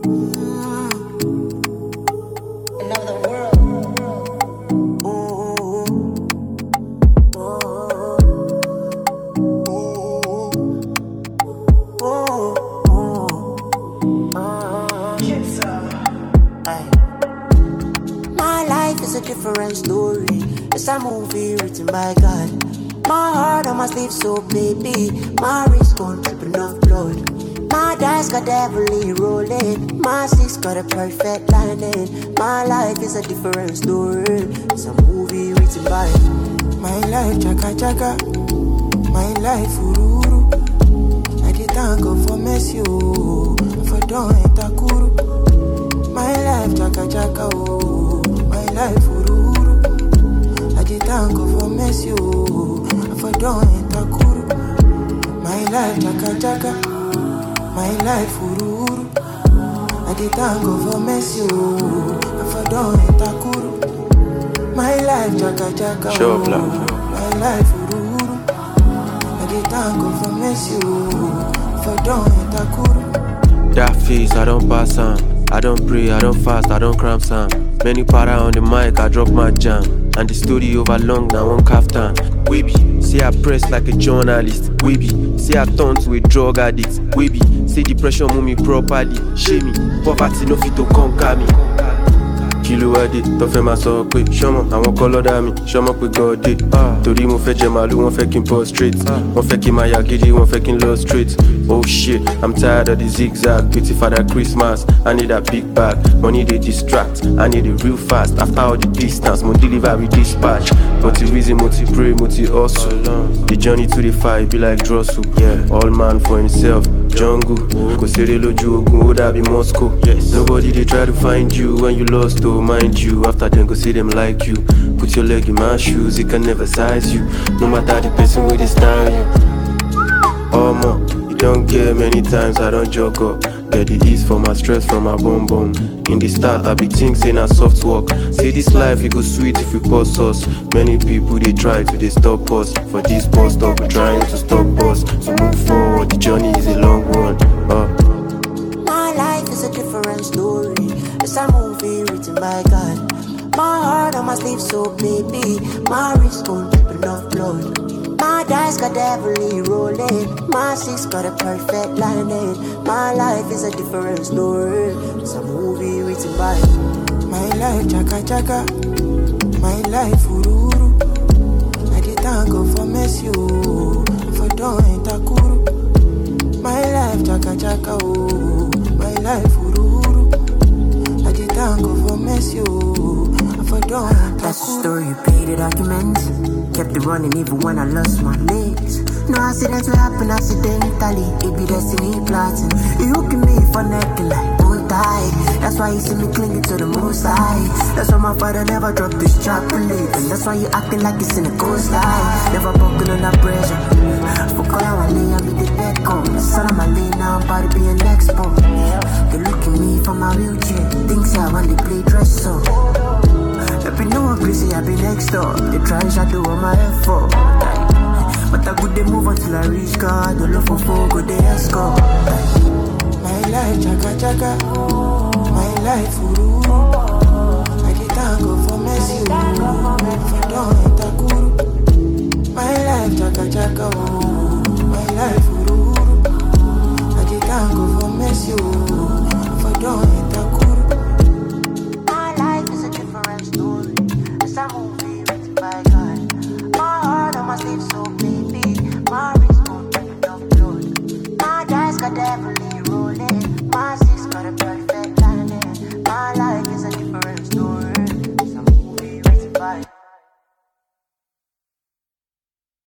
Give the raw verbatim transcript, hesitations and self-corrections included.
Another world. It's a different story. It's a movie written by God. My heart on my sleeve, so baby. My wrist gon' dripping off blood. My dice got heavily rolling. My six got a perfect landing. My life is a different story. It's a movie written by my life, chaka chaka. My life, ururu. I did thank God for mercy, oh. For don't takuru. My life, chaka chaka, oh. My life, ururu. I did thank God for mercy, oh. For don't takuru. My life, chaka chaka. My life, ururu. I did thank God for mercy, oh. For don't takuru. My life, chaka chaka, oh. My life, ururu. I did thank God for mercy, oh. For don't takuru. That face, I don't pass on. I don't pray, I don't fast, I don't cramp some. Many para on the mic, I drop my jam. And the story over long, now one kaftan. Weeby, say I press like a journalist. Weeby, say I turn to a drug addict. Weeby, say depression move me properly. Shame me, poverty no fit to conquer me. Kilo ade, tó fẹ́ máa sọ pé ṣọmọ àwọn kọ́ lọ́dà mi, ṣọmọ pé God dé. Torí mo fẹ́ jẹ màálù, wọ́n fẹ́ kí n prostrate. Wọ́n fẹ́ kí n máa yà gidi, wọ́n fẹ́ kí n lọ straight. Oh shit, I'm tired of the zigzag. Beauty Father Christmas, I need a big bag. Money they distract, I need it real fast. After all the distance, mo deliver with dispatch. But the reason mo ti pray, mo ti hustle. The journey to the fight be like draw soup. Yeah, all man for himself. Jungle, kò sèré lójú ogun, ó dàbí Moscow. Yes. Nobody they try to find you when you lost, oh mind you. After them go see them like you. Put your leg in my shoes, it can never size you. No matter the person with the style you. Oh man, you don't get many times I don't joke up. Get the ease for my stress from my bum bum. In the start I be think saying a soft walk. Say this life it go sweet if we pause us. Many people they try to they stop us. For this bus stop we're trying to stop us. So move forward, the journey is a long one. uh. My life is a different story. It's a movie written by God. My heart on my sleeve, so baby. My wrist gon' dripping off blood. My dice got heavily rolling. My six got a perfect landing. My life is a different story. It's a movie written by my life, chaka chaka. My life, ururu. I did thank God for mercy, oh. For don't takuru. My life, chaka chaka, oh. My life, ururu. I did thank God for mercy, oh. For don't takuru. That's the story, you paid the documents. Kept it running even when I lost my legs. No accidents will happen accidentally. It be destiny plotting. You hooking me for necking like don't die. That's why you see me clinging to the most high. That's why my father never dropped this chocolate. And that's why you acting like it's in a ghost line. Never broken under pressure. For color I lay, I be the dead cone. Son of my lane now, I'm about to be an expo. They look at me from my wheelchair. Things I want to play dress so. Let me know I'm busy, I be next door. They try to do all my effort. But I good they move until I reach God. The love for four good they escort. My life, chaka chaka. My life, ururu. I did thank God for mercy, oh. For don't takuru. My life, chaka chaka, oh. My life, ururu. I did thank God for mercy, oh. For don't takuru. My life is a different story. It's a movie.